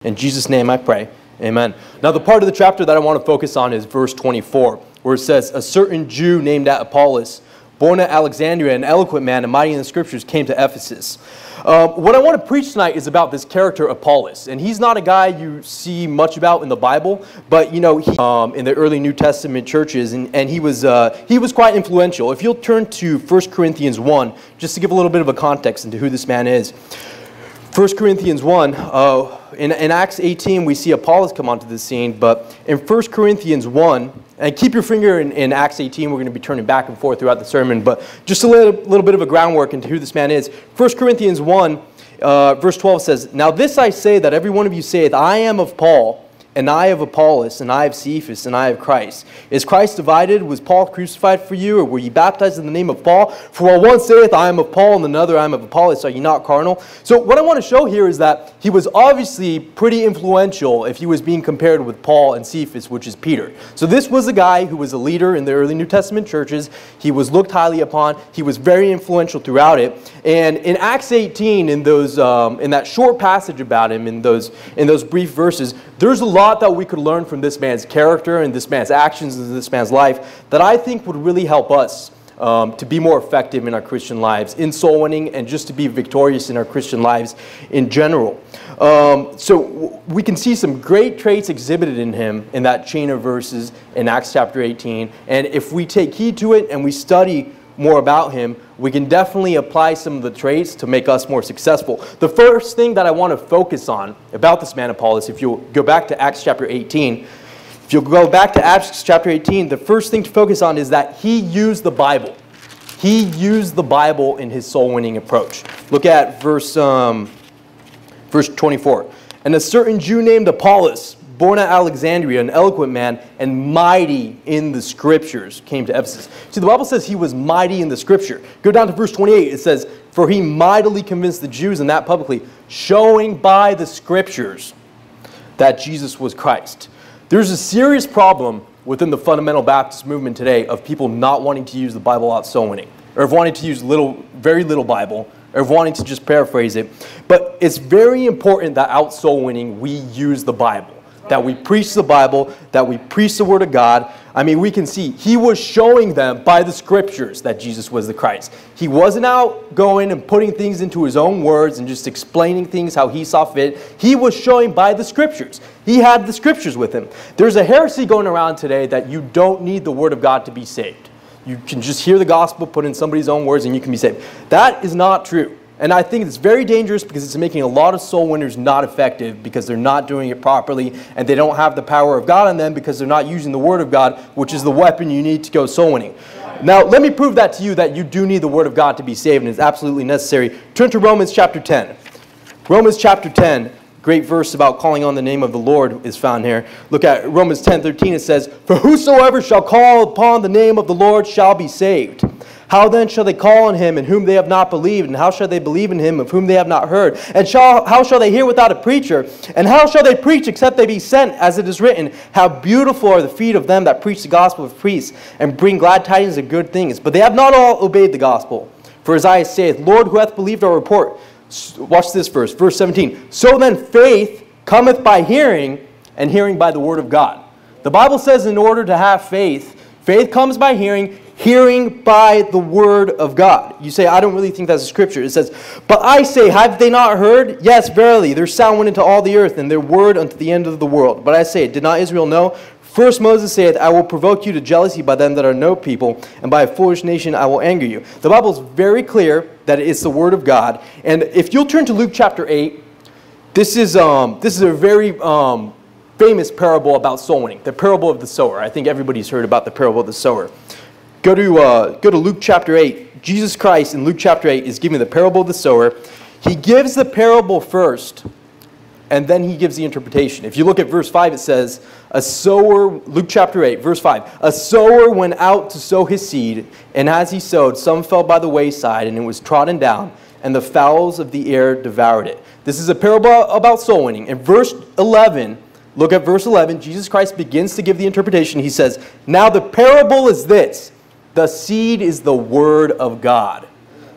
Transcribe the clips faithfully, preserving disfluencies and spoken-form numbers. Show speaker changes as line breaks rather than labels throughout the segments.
In Jesus' name I pray. Amen. Now the part of the chapter that I want to focus on is verse twenty-four, where it says, a certain Jew named Apollos, born at Alexandria, an eloquent man and mighty in the scriptures, came to Ephesus. Um, what I want to preach tonight is about this character Apollos, and he's not a guy you see much about in the Bible, but you know, he, um, in the early New Testament churches, and, and he was uh, he was quite influential. If you'll turn to First Corinthians one, just to give a little bit of a context into who this man is. First Corinthians one, uh, in, in Acts eighteen, we see Apollos come onto the scene, but in First Corinthians one, and keep your finger in, in Acts eighteen, we're going to be turning back and forth throughout the sermon, but just a little, little bit of a groundwork into who this man is. First Corinthians one, uh, verse twelve says, now this I say, that every one of you saith, I am of Paul, and I of Apollos, and I of Cephas, and I of Christ. Is Christ divided? Was Paul crucified for you? Or were ye baptized in the name of Paul? For while one saith, I am of Paul, and another, I am of Apollos, are ye not carnal? So what I want to show here is that he was obviously pretty influential if he was being compared with Paul and Cephas, which is Peter. So this was a guy who was a leader in the early New Testament churches. He was looked highly upon. He was very influential throughout it. And in Acts eighteen, in those, um, in that short passage about him, in those, in those brief verses, there's a lot that we could learn from this man's character and this man's actions and this man's life that I think would really help us um, to be more effective in our Christian lives, in soul winning, and just to be victorious in our Christian lives in general. Um, so we can see some great traits exhibited in him in that chain of verses in Acts chapter eighteen. And if we take heed to it and we study more about him, we can definitely apply some of the traits to make us more successful. The first thing that I want to focus on about this man Apollos, if you'll go back to Acts chapter eighteen, if you'll go back to Acts chapter eighteen, the first thing to focus on is that he used the Bible. He used the Bible in his soul-winning approach. Look at verse, um, verse twenty-four. And a certain Jew named Apollos, born at Alexandria, an eloquent man, and mighty in the Scriptures, came to Ephesus. See, the Bible says he was mighty in the Scripture. Go down to verse twenty-eight. It says, for he mightily convinced the Jews, and that publicly, showing by the Scriptures that Jesus was Christ. There's a serious problem within the fundamental Baptist movement today of people not wanting to use the Bible out soul winning, or of wanting to use little, very little Bible, or of wanting to just paraphrase it. But it's very important that out soul winning we use the Bible. That we preach the Bible, that we preach the Word of God. I mean, we can see he was showing them by the Scriptures that Jesus was the Christ. He wasn't out going and putting things into his own words and just explaining things how he saw fit. He was showing by the Scriptures. He had the Scriptures with him. There's a heresy going around today that you don't need the Word of God to be saved. You can just hear the gospel, put in somebody's own words, and you can be saved. That is not true. And I think it's very dangerous because it's making a lot of soul winners not effective because they're not doing it properly and they don't have the power of God on them because they're not using the Word of God, which is the weapon you need to go soul winning. Now, let me prove that to you that you do need the Word of God to be saved and it's absolutely necessary. Turn to Romans chapter ten. Romans chapter ten, great verse about calling on the name of the Lord is found here. Look at Romans ten thirteen. It says, for whosoever shall call upon the name of the Lord shall be saved. How then shall they call on him in whom they have not believed? And how shall they believe in him of whom they have not heard? And shall, how shall they hear without a preacher? And how shall they preach except they be sent? As it is written, how beautiful are the feet of them that preach the gospel of peace and bring glad tidings of good things. But they have not all obeyed the gospel. For Isaiah saith, Lord, who hath believed our report? Watch this verse, verse seventeen. So then faith cometh by hearing, and hearing by the word of God. The Bible says in order to have faith, faith comes by hearing, hearing by the word of God. You say, I don't really think that's a scripture. It says, but I say, have they not heard? Yes, verily, their sound went into all the earth, and their word unto the end of the world. But I say, did not Israel know? First Moses saith, I will provoke you to jealousy by them that are no people, and by a foolish nation I will anger you. The Bible is very clear that it's the word of God. And if you'll turn to Luke chapter eight, this is, um, this is a very um, famous parable about soul winning, the parable of the sower. I think everybody's heard about the parable of the sower. Go to, uh, go to Luke chapter eight. Jesus Christ in Luke chapter eight is giving the parable of the sower. He gives the parable first, and then he gives the interpretation. If you look at verse five, it says, a sower, Luke chapter eight, verse five, a sower went out to sow his seed, and as he sowed, some fell by the wayside, and it was trodden down, and the fowls of the air devoured it. This is a parable about soul winning. In verse eleven, look at verse eleven, Jesus Christ begins to give the interpretation. He says, now the parable is this. The seed is the word of God.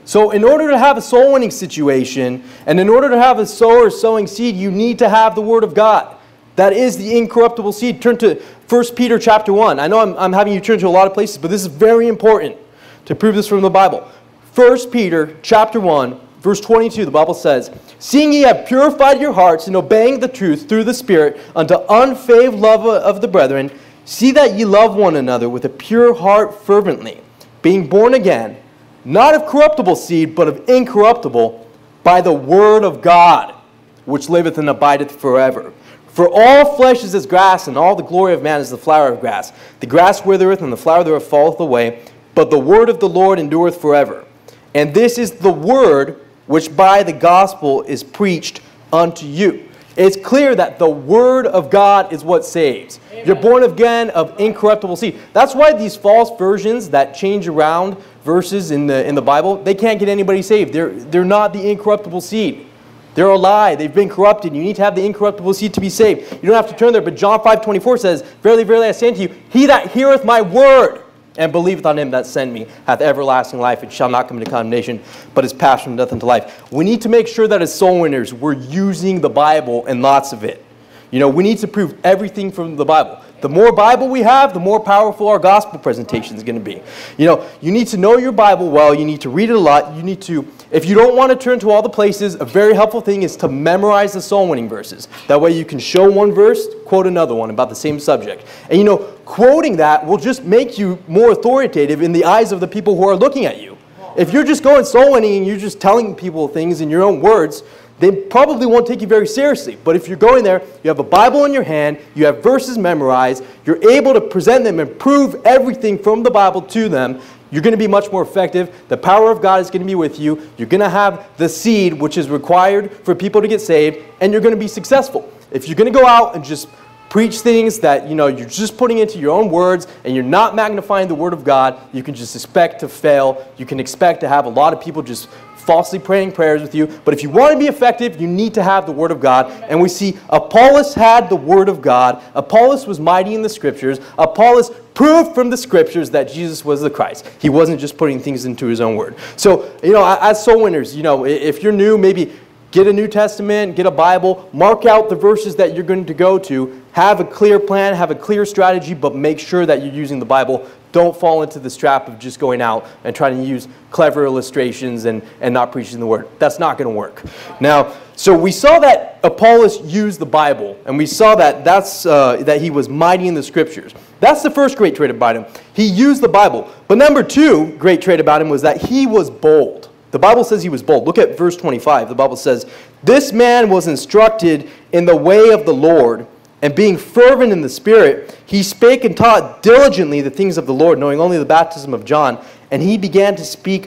So in order to have a soul winning situation, and in order to have a sower sowing seed, you need to have the Word of God. That is the incorruptible seed. Turn to First Peter chapter one. I know I'm, I'm having you turn to a lot of places, but this is very important to prove this from the Bible. First Peter chapter one, verse twenty-two, the Bible says, "Seeing ye have purified your hearts in obeying the truth through the Spirit unto unfeigned love of the brethren, see that ye love one another with a pure heart fervently, being born again, not of corruptible seed, but of incorruptible, by the word of God, which liveth and abideth forever. For all flesh is as grass, and all the glory of man is the flower of grass. The grass withereth, and the flower thereof falleth away, but the word of the Lord endureth forever. And this is the word which by the gospel is preached unto you." It's clear that the word of God is what saves. Amen. You're born again of incorruptible seed. That's why these false versions that change around verses in the in the Bible, they can't get anybody saved. They're they're not the incorruptible seed. They're a lie. They've been corrupted. You need to have the incorruptible seed to be saved. You don't have to turn there, but John five twenty-four says, "Verily, verily, I say unto you, he that heareth my word and believeth on him that sent me hath everlasting life, and shall not come into condemnation, but is passed from death unto life." We need to make sure that as soul winners, we're using the Bible and lots of it. You know, we need to prove everything from the Bible. The more Bible we have, the more powerful our gospel presentation is going to be. You know, you need to know your Bible well. You need to read it a lot. You need to, if you don't want to turn to all the places, a very helpful thing is to memorize the soul winning verses. That way you can show one verse, quote another one about the same subject. And you know, quoting that will just make you more authoritative in the eyes of the people who are looking at you. If you're just going soul winning and you're just telling people things in your own words, they probably won't take you very seriously. But if you're going there, you have a Bible in your hand, you have verses memorized, you're able to present them and prove everything from the Bible to them, you're going to be much more effective. The power of God is going to be with you. You're going to have the seed which is required for people to get saved, and you're going to be successful. If you're going to go out and just preach things that, you know, you're just putting into your own words and you're not magnifying the Word of God, you can just expect to fail. You can expect to have a lot of people just falsely praying prayers with you. But if you want to be effective, you need to have the Word of God. And we see Apollos had the Word of God. Apollos was mighty in the Scriptures. Apollos proved from the Scriptures that Jesus was the Christ. He wasn't just putting things into his own word. So, you know, as soul winners, you know, if you're new, maybe get a New Testament, get a Bible, mark out the verses that you're going to go to, have a clear plan, have a clear strategy, but make sure that you're using the Bible. Don't fall into this trap of just going out and trying to use clever illustrations and, and not preaching the Word. That's not going to work. Now, so we saw that Apollos used the Bible, and we saw that that's uh, that he was mighty in the Scriptures. That's the first great trait about him. He used the Bible. But number two great trait about him was that he was bold. The Bible says he was bold. Look at verse twenty-five. The Bible says, "This man was instructed in the way of the Lord, and being fervent in the Spirit, he spake and taught diligently the things of the Lord, knowing only the baptism of John. And he began to speak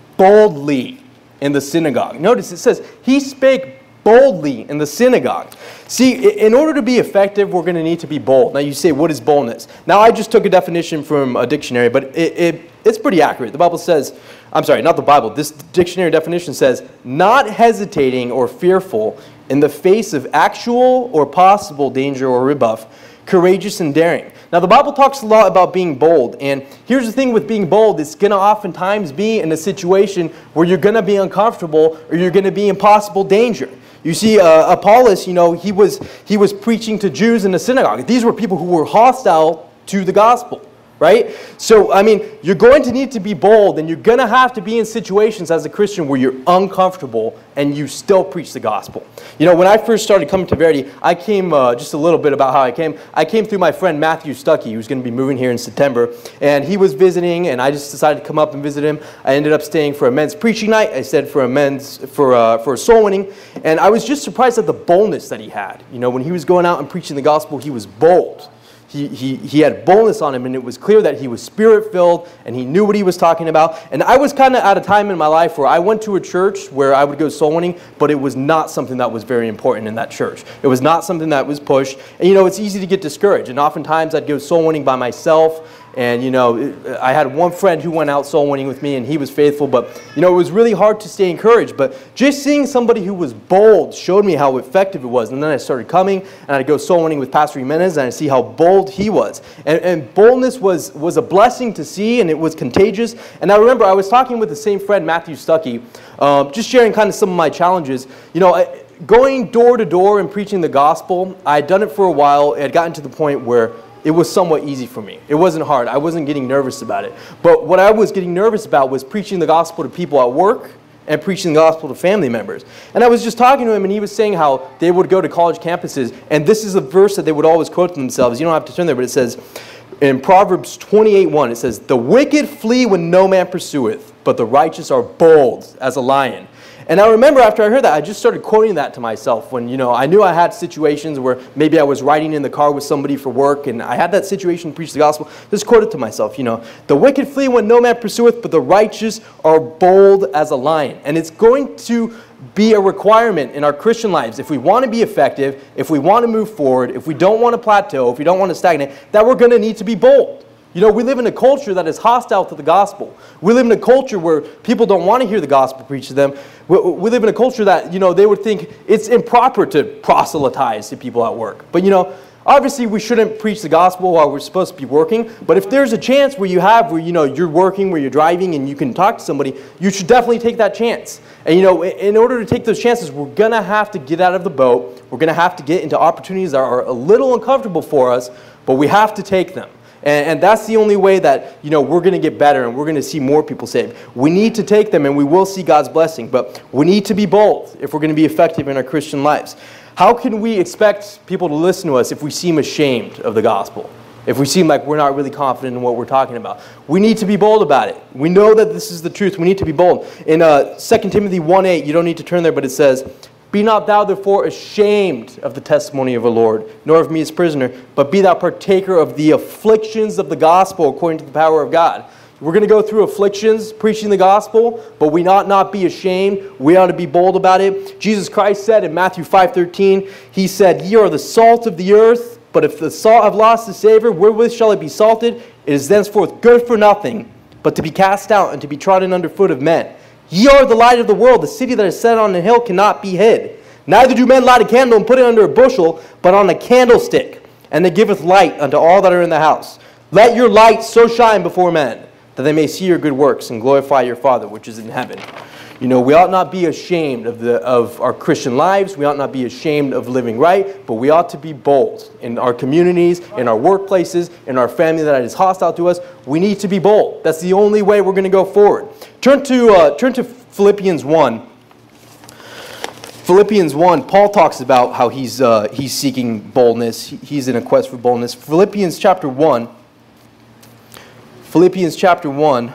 boldly in the synagogue." Notice it says, he spake boldly in the synagogue. See, in order to be effective, we're going to need to be bold. Now you say, what is boldness? Now I just took a definition from a dictionary, but it, it, it's pretty accurate. The Bible says, I'm sorry, not the Bible. This dictionary definition says, not hesitating or fearful in the face of actual or possible danger or rebuff, courageous and daring. Now the Bible talks a lot about being bold, and here's the thing with being bold, it's going to oftentimes be in a situation where you're going to be uncomfortable or you're going to be in possible danger. You see, uh, Apollos, you know, he was, he was preaching to Jews in the synagogue. These were people who were hostile to the gospel. Right? So, I mean, you're going to need to be bold, and you're going to have to be in situations as a Christian where you're uncomfortable and you still preach the gospel. You know, when I first started coming to Verity, I came, uh, just a little bit about how I came. I came through my friend Matthew Stuckey, who's going to be moving here in September, and he was visiting, and I just decided to come up and visit him. I ended up staying for a men's preaching night. I said for a men's, for, uh, for a soul winning, and I was just surprised at the boldness that he had. You know, when he was going out and preaching the gospel, he was bold. He, he, he had boldness on him, and it was clear that he was Spirit-filled, and he knew what he was talking about. And I was kind of at a time in my life where I went to a church where I would go soul winning, but it was not something that was very important in that church. It was not something that was pushed. And, you know, it's easy to get discouraged. And oftentimes I'd go soul winning by myself, And, you know, I had one friend who went out soul winning with me, and he was faithful. But, you know, it was really hard to stay encouraged. But just seeing somebody who was bold showed me how effective it was. And then I started coming, and I'd go soul winning with Pastor Jimenez, and I'd see how bold he was. And, and boldness was, was a blessing to see, and it was contagious. And I remember I was talking with the same friend, Matthew Stuckey, um, just sharing kind of some of my challenges. You know, I, going door to door and preaching the gospel, I had done it for a while. It had gotten to the point where it was somewhat easy for me. It wasn't hard. I wasn't getting nervous about it. But what I was getting nervous about was preaching the gospel to people at work and preaching the gospel to family members. And I was just talking to him, and he was saying how they would go to college campuses, and this is a verse that they would always quote to themselves. You don't have to turn there, but it says in Proverbs twenty-eight one, it says, "The wicked flee when no man pursueth, but the righteous are bold as a lion." And I remember after I heard that, I just started quoting that to myself when, you know, I knew I had situations where maybe I was riding in the car with somebody for work, and I had that situation to preach the gospel. Just quote it to myself, you know, "The wicked flee when no man pursueth, but the righteous are bold as a lion." And it's going to be a requirement in our Christian lives, if we want to be effective, if we want to move forward, if we don't want to plateau, if we don't want to stagnate, that we're going to need to be bold. You know, we live in a culture that is hostile to the gospel. We live in a culture where people don't want to hear the gospel preached to them. We, we live in a culture that, you know, they would think it's improper to proselytize to people at work. But, you know, obviously we shouldn't preach the gospel while we're supposed to be working. But if there's a chance where you have, where, you know, you're working, where you're driving, and you can talk to somebody, you should definitely take that chance. And, you know, in order to take those chances, we're going to have to get out of the boat. We're going to have to get into opportunities that are a little uncomfortable for us, but we have to take them. And, and that's the only way that, you know, we're going to get better and we're going to see more people saved. We need to take them, and we will see God's blessing. But we need to be bold if we're going to be effective in our Christian lives. How can we expect people to listen to us if we seem ashamed of the gospel? If we seem like we're not really confident in what we're talking about? We need to be bold about it. We know that this is the truth. We need to be bold. In uh, Second Timothy one eight, you don't need to turn there, but it says, "Be not thou therefore ashamed of the testimony of our Lord, nor of me as prisoner, but be thou partaker of the afflictions of the gospel according to the power of God." We're going to go through afflictions preaching the gospel, but we ought not be ashamed. We ought to be bold about it. Jesus Christ said in Matthew five thirteen, he said, "Ye are the salt of the earth, but if the salt have lost the savor, wherewith shall it be salted? It is thenceforth good for nothing, but to be cast out and to be trodden under foot of men. Ye are the light of the world. The city that is set on a hill cannot be hid. Neither do men light a candle and put it under a bushel, but on a candlestick, and it giveth light unto all that are in the house. Let your light so shine before men, that they may see your good works and glorify your Father which is in heaven." You know, we ought not be ashamed of the of our Christian lives. We ought not be ashamed of living right, but we ought to be bold in our communities, in our workplaces, in our family that is hostile to us. We need to be bold. That's the only way we're going to go forward. Turn to uh, turn to Philippians one. Philippians one, Paul talks about how he's uh, he's seeking boldness. He's in a quest for boldness. Philippians chapter one. Philippians chapter one.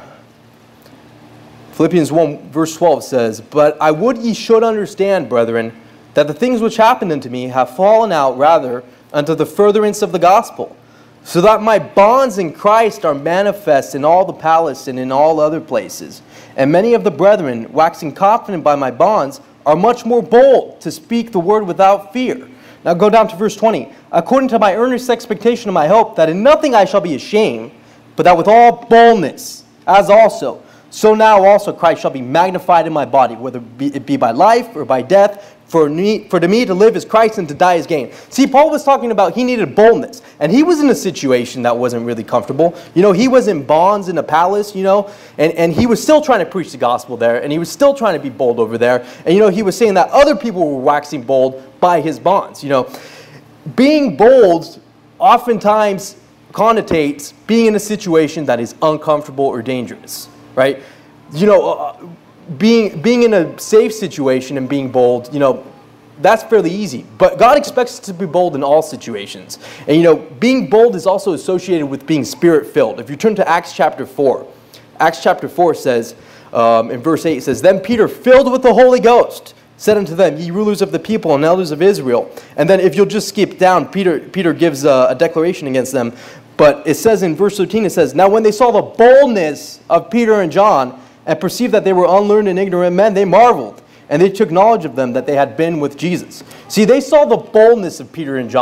Philippians one verse twelve says, "But I would ye should understand, brethren, that the things which happened unto me have fallen out rather unto the furtherance of the gospel, so that my bonds in Christ are manifest in all the palace and in all other places. And many of the brethren, waxing confident by my bonds, are much more bold to speak the word without fear." Now go down to verse twenty. "According to my earnest expectation of my hope, that in nothing I shall be ashamed, but that with all boldness, as also, so now also Christ shall be magnified in my body, whether it be by life or by death. For me, for to me to live is Christ, and to die is gain." See, Paul was talking about he needed boldness. And he was in a situation that wasn't really comfortable. You know, he was in bonds in a palace, you know, and, and he was still trying to preach the gospel there, and he was still trying to be bold over there. And, you know, he was saying that other people were waxing bold by his bonds, you know. Being bold oftentimes connotates being in a situation that is uncomfortable or dangerous, right? You know, uh, being being in a safe situation and being bold, you know, that's fairly easy. But God expects us to be bold in all situations. And, you know, being bold is also associated with being spirit-filled. If you turn to Acts chapter four, Acts chapter four says, um, in verse eight, it says, "Then Peter, filled with the Holy Ghost, said unto them, Ye rulers of the people and elders of Israel." And then if you'll just skip down, Peter, Peter gives a, a declaration against them. But it says in verse thirteen, it says, "Now when they saw the boldness of Peter and John, and perceived that they were unlearned and ignorant men, they marveled, and they took knowledge of them that they had been with Jesus." See, they saw the boldness of Peter and John.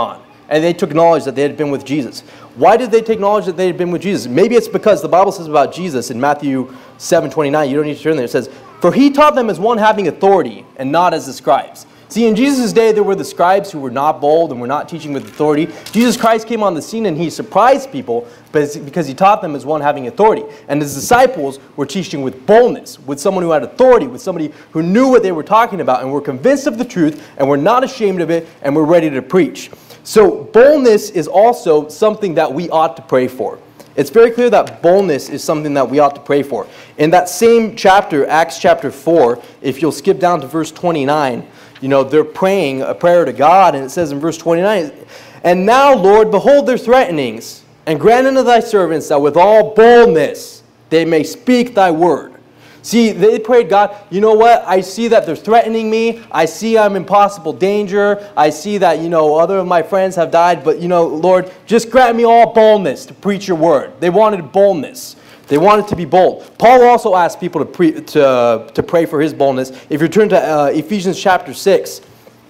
and they took knowledge that they had been with Jesus. Why did they take knowledge that they had been with Jesus? Maybe it's because the Bible says about Jesus in Matthew seven twenty-nine, you don't need to turn there, it says, "For he taught them as one having authority, and not as the scribes." See, in Jesus' day, there were the scribes who were not bold and were not teaching with authority. Jesus Christ came on the scene and he surprised people because he taught them as one having authority. And his disciples were teaching with boldness, with someone who had authority, with somebody who knew what they were talking about and were convinced of the truth and were not ashamed of it and were ready to preach. So boldness is also something that we ought to pray for. It's very clear that boldness is something that we ought to pray for. In that same chapter, Acts chapter four, if you'll skip down to verse twenty-nine, you know, they're praying a prayer to God, and it says in verse twenty-nine, "And now, Lord, behold their threatenings, and grant unto thy servants that with all boldness they may speak thy word." See, they prayed, God, you know what? I see that they're threatening me. I see I'm in possible danger. I see that, you know, other of my friends have died. But, you know, Lord, just grant me all boldness to preach your word. They wanted boldness. They wanted to be bold. Paul also asked people to, pre, to, to pray for his boldness. If you turn to uh, Ephesians chapter six,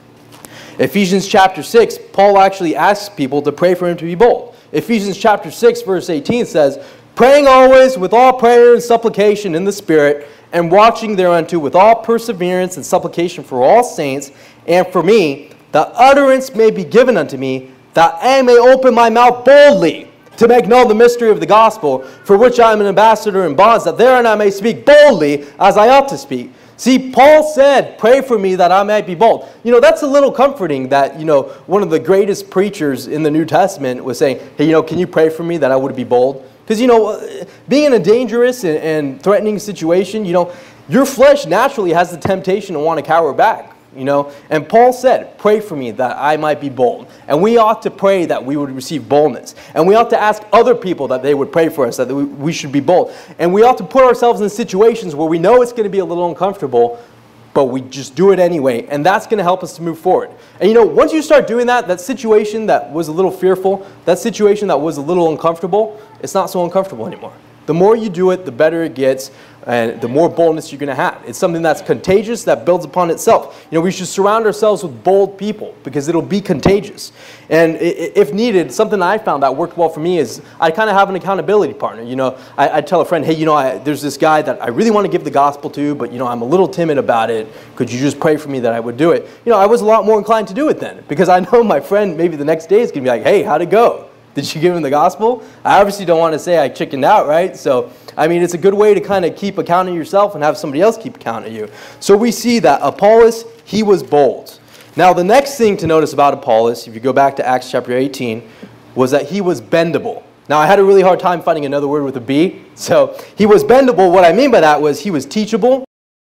Ephesians chapter six, Paul actually asks people to pray for him to be bold. Ephesians chapter six, verse eighteen says, "Praying always with all prayer and supplication in the Spirit, and watching thereunto with all perseverance and supplication for all saints, and for me, that utterance may be given unto me, that I may open my mouth boldly, to make known the mystery of the gospel, for which I am an ambassador in bonds, that therein I may speak boldly as I ought to speak." See, Paul said, pray for me that I might be bold. You know, that's a little comforting that, you know, one of the greatest preachers in the New Testament was saying, hey, you know, can you pray for me that I would be bold? Because, you know, being in a dangerous and, and threatening situation, you know, your flesh naturally has the temptation to want to cower back. You know, and Paul said, pray for me that I might be bold. And we ought to pray that we would receive boldness. And we ought to ask other people that they would pray for us, that we, we should be bold. And we ought to put ourselves in situations where we know it's going to be a little uncomfortable, but we just do it anyway. And that's going to help us to move forward. And you know, once you start doing that, that situation that was a little fearful, that situation that was a little uncomfortable, it's not so uncomfortable anymore. The more you do it, the better it gets, and the more boldness you're going to have. It's something that's contagious, that builds upon itself. You know, we should surround ourselves with bold people because it'll be contagious. And if needed, something I found that worked well for me is I kind of have an accountability partner. You know, I, I tell a friend, hey, you know, I, there's this guy that I really want to give the gospel to, but, you know, I'm a little timid about it. Could you just pray for me that I would do it? You know, I was a lot more inclined to do it then because I know my friend maybe the next day is going to be like, hey, how'd it go? Did you give him the gospel? I obviously don't want to say I chickened out, right? So, I mean, it's a good way to kind of keep account of yourself and have somebody else keep account of you. So we see that Apollos, he was bold. Now, the next thing to notice about Apollos, if you go back to Acts chapter eighteen, was that he was bendable. Now, I had a really hard time finding another word with a B. So he was bendable. What I mean by that was he was teachable.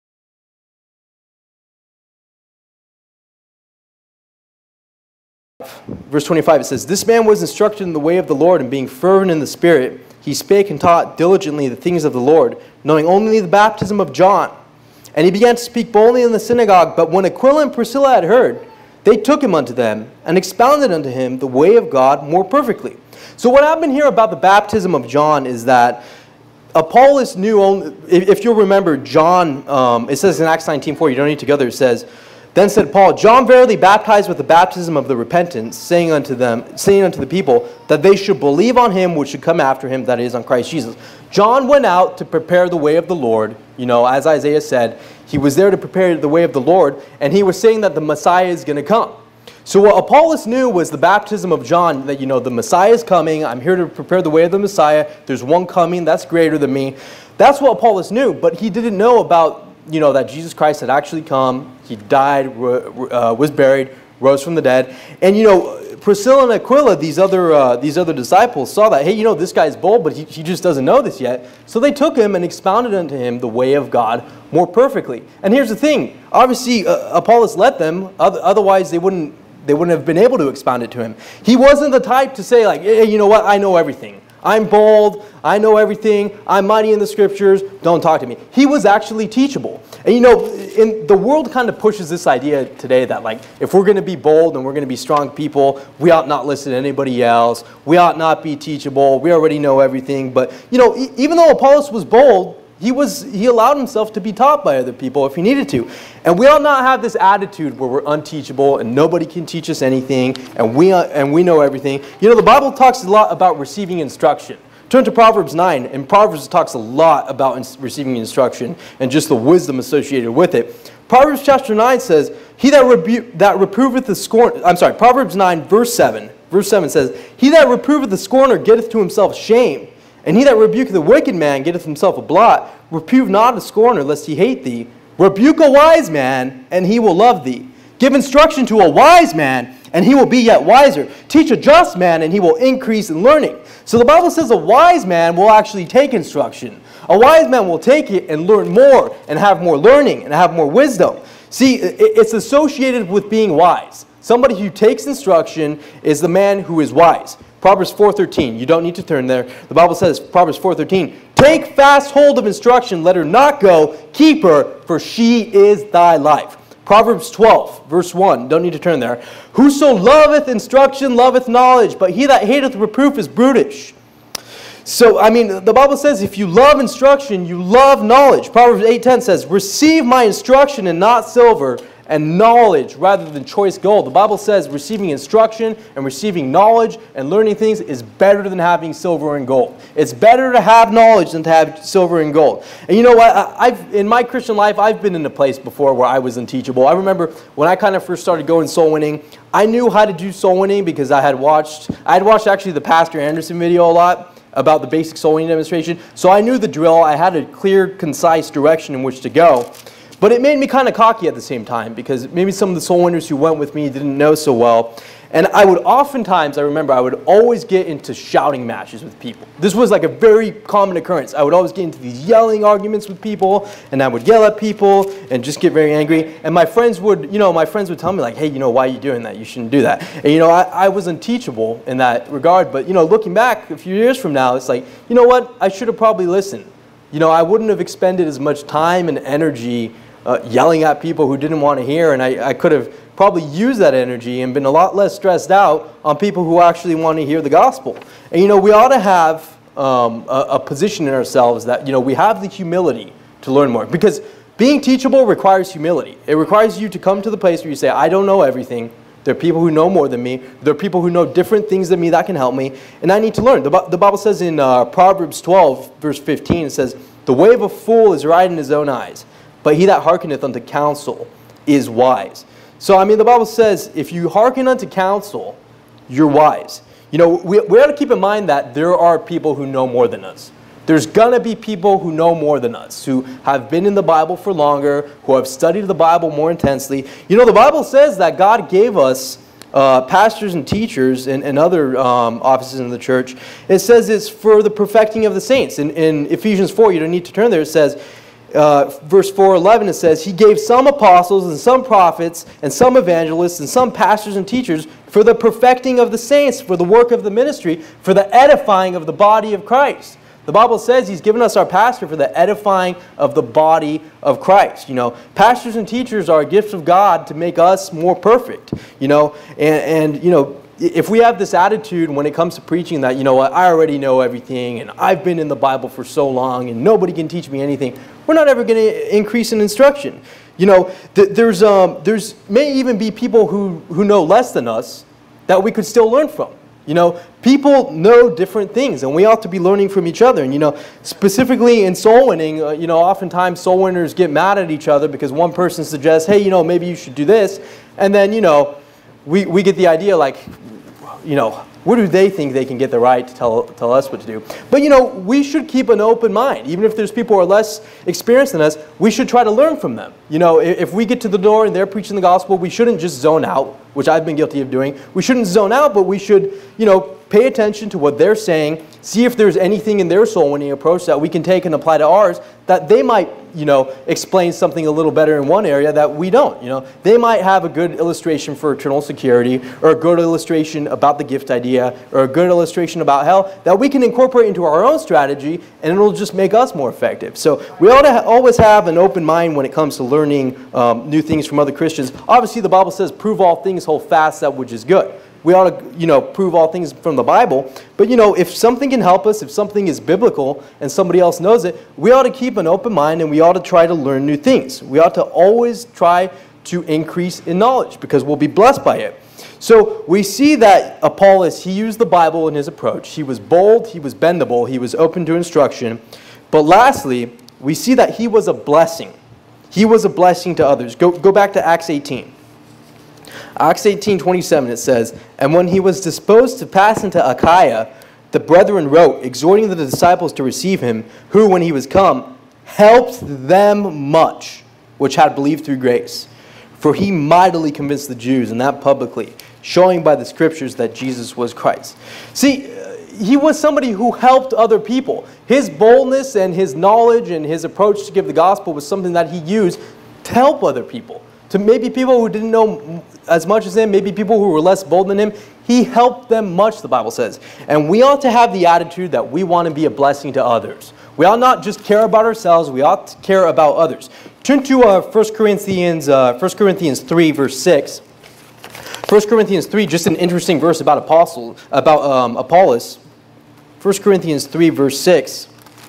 Verse twenty-five, it says, "This man was instructed in the way of the Lord, and being fervent in the Spirit, he spake and taught diligently the things of the Lord, knowing only the baptism of John. And he began to speak boldly in the synagogue. But when Aquila and Priscilla had heard, they took him unto them, and expounded unto him the way of God more perfectly." So what happened here about the baptism of John is that Apollos knew only, if, if you'll remember, John, um, it says in Acts nineteen four, you don't need to go there, it says, "Then said Paul, John verily baptized with the baptism of the repentance, saying unto them, saying unto the people, that they should believe on him which should come after him, that is, on Christ Jesus." John went out to prepare the way of the Lord. You know, as Isaiah said, he was there to prepare the way of the Lord, and he was saying that the Messiah is going to come. So what Apollos knew was the baptism of John, that, you know, the Messiah is coming. I'm here to prepare the way of the Messiah. There's one coming that's greater than me. That's what Apollos knew, but he didn't know about, you know, that Jesus Christ had actually come. He died, uh, was buried, rose from the dead. And, you know, Priscilla and Aquila, these other uh, these other disciples, saw that, hey, you know, this guy's bold, but he, he just doesn't know this yet. So they took him and expounded unto him the way of God more perfectly. And here's the thing. Obviously, uh, Apollos let them. Otherwise, they wouldn't, they wouldn't have been able to expound it to him. He wasn't the type to say, like, hey, you know what, I know everything. I'm bold, I know everything, I'm mighty in the scriptures, don't talk to me. He was actually teachable. And you know, in, the world kind of pushes this idea today that, like, if we're going to be bold and we're going to be strong people, we ought not listen to anybody else, we ought not be teachable, we already know everything. But, you know, e even though Apollos was bold, He was he allowed himself to be taught by other people if he needed to. And we ought not have this attitude where we're unteachable and nobody can teach us anything and we uh, and we know everything. You know, the Bible talks a lot about receiving instruction. Turn to Proverbs nine, and Proverbs talks a lot about ins- receiving instruction and just the wisdom associated with it. Proverbs chapter nine says, "He that rebu- that reproveth the scorn." I'm sorry. Proverbs nine, verse seven. Verse seven says, "He that reproveth the scorner getteth to himself shame, and he that rebuketh the wicked man getteth himself a blot. Reprove not a scorner, lest he hate thee. Rebuke a wise man, and he will love thee. Give instruction to a wise man, and he will be yet wiser. Teach a just man, and he will increase in learning." So the Bible says a wise man will actually take instruction. A wise man will take it and learn more, and have more learning, and have more wisdom. See, it's associated with being wise. Somebody who takes instruction is the man who is wise. Proverbs four thirteen. You don't need to turn there. The Bible says, Proverbs four thirteen, "Take fast hold of instruction, let her not go. Keep her, for she is thy life." Proverbs twelve, verse one. Don't need to turn there. "Whoso loveth instruction loveth knowledge, but he that hateth reproof is brutish." So, I mean, the Bible says if you love instruction, you love knowledge. Proverbs eight ten says, "Receive my instruction and not silver, and knowledge rather than choice gold." The Bible says receiving instruction and receiving knowledge and learning things is better than having silver and gold. It's better to have knowledge than to have silver and gold. And you know what? I've in my Christian life, I've been in a place before where I was unteachable. I remember when I kind of first started going soul winning, I knew how to do soul winning because I had watched, I had watched actually the Pastor Anderson video a lot about the basic soul winning demonstration. So I knew the drill. I had a clear, concise direction in which to go. But it made me kind of cocky at the same time because maybe some of the soul winners who went with me didn't know so well. And I would oftentimes, I remember, I would always get into shouting matches with people. This was like a very common occurrence. I would always get into these yelling arguments with people, and I would yell at people and just get very angry. And my friends would, you know, my friends would tell me like, "Hey, you know, why are you doing that? You shouldn't do that." And you know, I, I was unteachable in that regard. But you know, looking back a few years from now, it's like, you know what? I should have probably listened. You know, I wouldn't have expended as much time and energy Uh, yelling at people who didn't want to hear, and I, I could have probably used that energy and been a lot less stressed out on people who actually want to hear the gospel. And you know, we ought to have um, a, a position in ourselves that, you know, we have the humility to learn more, because being teachable requires humility. It requires you to come to the place where you say, "I don't know everything. There are people who know more than me. There are people who know different things than me that can help me, and I need to learn." The, the Bible says in uh, Proverbs twelve, verse fifteen, it says, "The way of a fool is right in his own eyes, but he that hearkeneth unto counsel is wise." So, I mean, the Bible says if you hearken unto counsel, you're wise. You know, we, we ought to keep in mind that there are people who know more than us. There's going to be people who know more than us, who have been in the Bible for longer, who have studied the Bible more intensely. You know, the Bible says that God gave us uh, pastors and teachers and, and other um, offices in the church. It says it's for the perfecting of the saints. In, in Ephesians four, you don't need to turn there, it says, Uh, verse four eleven, it says, "He gave some apostles and some prophets and some evangelists and some pastors and teachers for the perfecting of the saints, for the work of the ministry, for the edifying of the body of Christ." The Bible says He's given us our pastor for the edifying of the body of Christ. You know, pastors and teachers are gifts of God to make us more perfect. You know, and, and you know, if we have this attitude when it comes to preaching that, you know what, I already know everything and I've been in the Bible for so long and nobody can teach me anything, we're not ever going to increase in instruction. You know, th- there's um, there's may even be people who, who know less than us that we could still learn from. You know, people know different things, and we ought to be learning from each other. And, you know, specifically in soul winning, uh, you know, oftentimes soul winners get mad at each other because one person suggests, "Hey, you know, maybe you should do this." And then, you know, we, we get the idea like, you know, where do they think they can get the right to tell, tell us what to do? But, you know, we should keep an open mind. Even if there's people who are less experienced than us, we should try to learn from them. You know, if, if we get to the door and they're preaching the gospel, we shouldn't just zone out, which I've been guilty of doing. We shouldn't zone out, but we should, you know, pay attention to what they're saying, see if there's anything in their soul winning approach that we can take and apply to ours, that they might, you know, explain something a little better in one area that we don't. You know, they might have a good illustration for eternal security, or a good illustration about the gift idea, or a good illustration about hell that we can incorporate into our own strategy, and it'll just make us more effective. So we ought to ha- always have an open mind when it comes to learning um, new things from other Christians. Obviously, the Bible says, "Prove all things, hold fast that which is good." we ought to, you know, prove all things from the Bible. But, you know, if something can help us, if something is biblical and somebody else knows it, we ought to keep an open mind and we ought to try to learn new things. We ought to always try to increase in knowledge because we'll be blessed by it. So we see that Apollos, he used the Bible in his approach. He was bold, he was bendable, he was open to instruction. But lastly, we see that he was a blessing. He was a blessing to others. Go, go back to Acts eighteen. Acts eighteen twenty-seven, it says, "And when he was disposed to pass into Achaia, the brethren wrote, exhorting the disciples to receive him, who, when he was come, helped them much, which had believed through grace. For he mightily convinced the Jews, and that publicly, showing by the scriptures that Jesus was Christ." See, he was somebody who helped other people. His boldness and his knowledge and his approach to give the gospel was something that he used to help other people. To maybe people who didn't know as much as him, maybe people who were less bold than him, he helped them much, the Bible says. And we ought to have the attitude that we want to be a blessing to others. We ought not just care about ourselves, we ought to care about others. Turn to uh, First Corinthians, uh, First Corinthians three, verse six. First Corinthians three, just an interesting verse about apostle, about um, Apollos. First Corinthians three, verse six.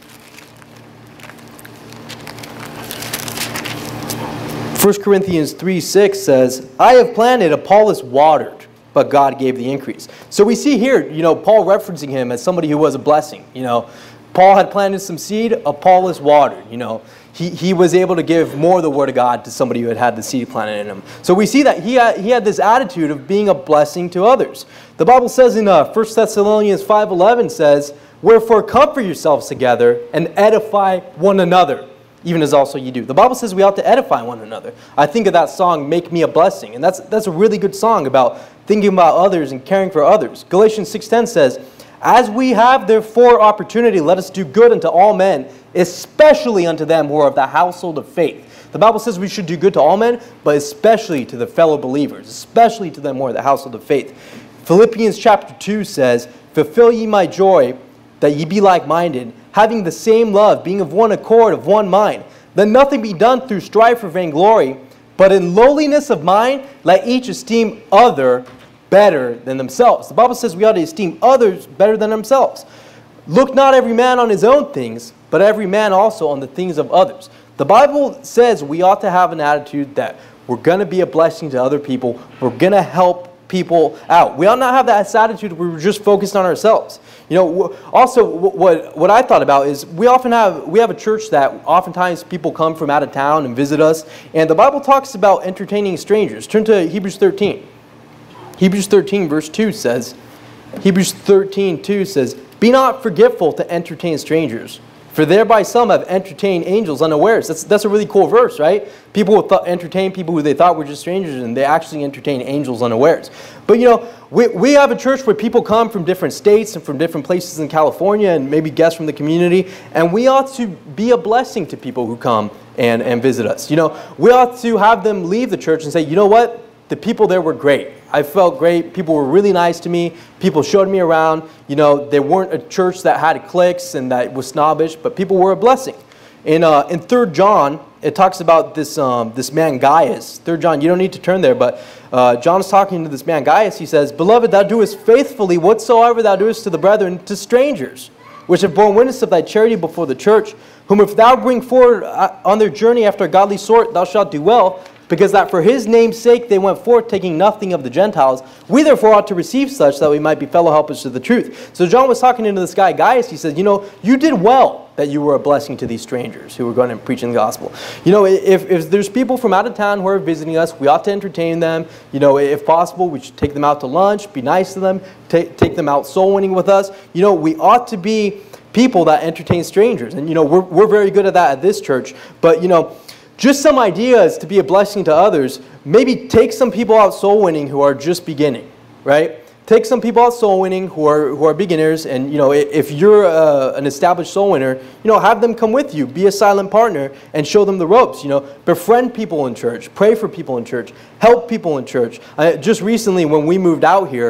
First Corinthians three, six says, "I have planted, Apollos watered, but God gave the increase." So we see here, you know, Paul referencing him as somebody who was a blessing. You know, Paul had planted some seed, Apollos watered. You know, he, he was able to give more of the word of God to somebody who had had the seed planted in him. So we see that he had, he had this attitude of being a blessing to others. The Bible says in uh, First Thessalonians five eleven says, "Wherefore comfort yourselves together and edify one another, even as also you do." The Bible says we ought to edify one another. I think of that song, "Make Me a Blessing," and that's, that's a really good song about thinking about others and caring for others. Galatians six ten says, "As we have therefore opportunity, let us do good unto all men, especially unto them who are of the household of faith." The Bible says we should do good to all men, but especially to the fellow believers, especially to them who are of the household of faith. Philippians chapter two says, "Fulfill ye my joy, that ye be like-minded, having the same love, being of one accord, of one mind. Let nothing be done through strife or vainglory, but in lowliness of mind, let each esteem other better than themselves." The Bible says we ought to esteem others better than themselves. "Look not every man on his own things, but every man also on the things of others." The Bible says we ought to have an attitude that we're going to be a blessing to other people. We're going to help people out. We ought not have that attitude where we're just focused on ourselves. You know, also what what I thought about is we often have we have a church that oftentimes people come from out of town and visit us, and the Bible talks about entertaining strangers. Turn to Hebrews thirteen. Hebrews thirteen verse two says, Hebrews thirteen two says, "Be not forgetful to entertain strangers, for thereby some have entertained angels unawares." That's, that's a really cool verse, right? People will th- entertain people who they thought were just strangers, and they actually entertain angels unawares. But, you know, we, we have a church where people come from different states and from different places in California and maybe guests from the community, and we ought to be a blessing to people who come and, and visit us. You know, we ought to have them leave the church and say, you know what? The people there were great. I felt great. People were really nice to me. People showed me around. You know, they weren't a church that had cliques and that was snobbish, but people were a blessing. In uh, in Third John, it talks about this um, this man Gaius. Third John, you don't need to turn there, but uh, John is talking to this man Gaius. He says, "Beloved, thou doest faithfully whatsoever thou doest to the brethren, to strangers, which have borne witness of thy charity before the church, whom if thou bring forward on their journey after a godly sort, thou shalt do well, because that for his name's sake they went forth, taking nothing of the Gentiles. We therefore ought to receive such, that we might be fellow helpers to the truth." So John was talking to this guy Gaius. He said, you know, you did well that you were a blessing to these strangers who were going and preaching the gospel. You know, if, if there's people from out of town who are visiting us, we ought to entertain them. You know, if possible, we should take them out to lunch, be nice to them, take, take them out soul winning with us. You know, we ought to be people that entertain strangers. And, you know, we're, we're very good at that at this church. But, you know, just some ideas to be a blessing to others. Maybe take some people out soul winning who are just beginning, right? Take some people out soul winning who are who are beginners, and you know, if you're uh, an established soul winner, you know, have them come with you, be a silent partner, and show them the ropes. You know, befriend people in church, pray for people in church, help people in church. Uh, just recently, when we moved out here,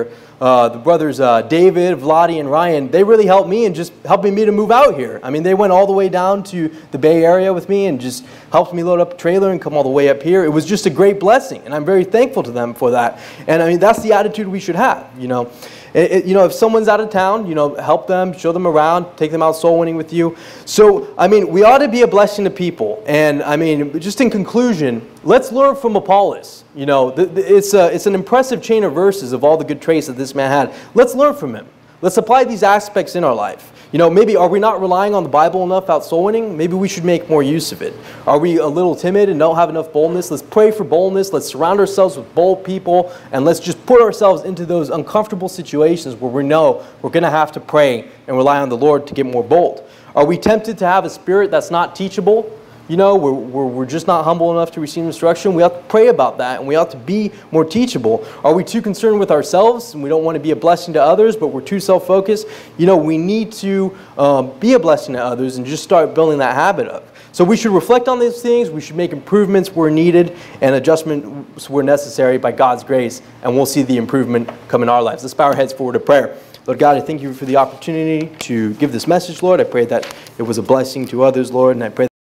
uh, the brothers uh, David, Vladi, and Ryan, they really helped me in just helping me to move out here. I mean, they went all the way down to the Bay Area with me and just helped me load up a trailer and come all the way up here. It was just a great blessing, and I'm very thankful to them for that. And I mean, that's the attitude we should have, you know. It, it, you know, if someone's out of town, you know, help them, show them around, take them out soul winning with you. So, I mean, we ought to be a blessing to people. And, I mean, just in conclusion, let's learn from Apollos. You know, the, the, it's, a, it's an impressive chain of verses of all the good traits that this man had. Let's learn from him. Let's apply these aspects in our life. You know, maybe are we not relying on the Bible enough out soul winning? Maybe we should make more use of it. Are we a little timid and don't have enough boldness? Let's pray for boldness. Let's surround ourselves with bold people, and let's just put ourselves into those uncomfortable situations where we know we're going to have to pray and rely on the Lord to get more bold. Are we tempted to have a spirit that's not teachable? You know, we're, we're, we're just not humble enough to receive instruction. We have to pray about that, and we have to be more teachable. Are we too concerned with ourselves, and we don't want to be a blessing to others, but we're too self-focused? You know, we need to um, be a blessing to others and just start building that habit up. So we should reflect on these things. We should make improvements where needed and adjustments where necessary by God's grace, and we'll see the improvement come in our lives. Let's bow our heads forward to prayer. Lord God, I thank you for the opportunity to give this message, Lord. I pray that it was a blessing to others, Lord, and I pray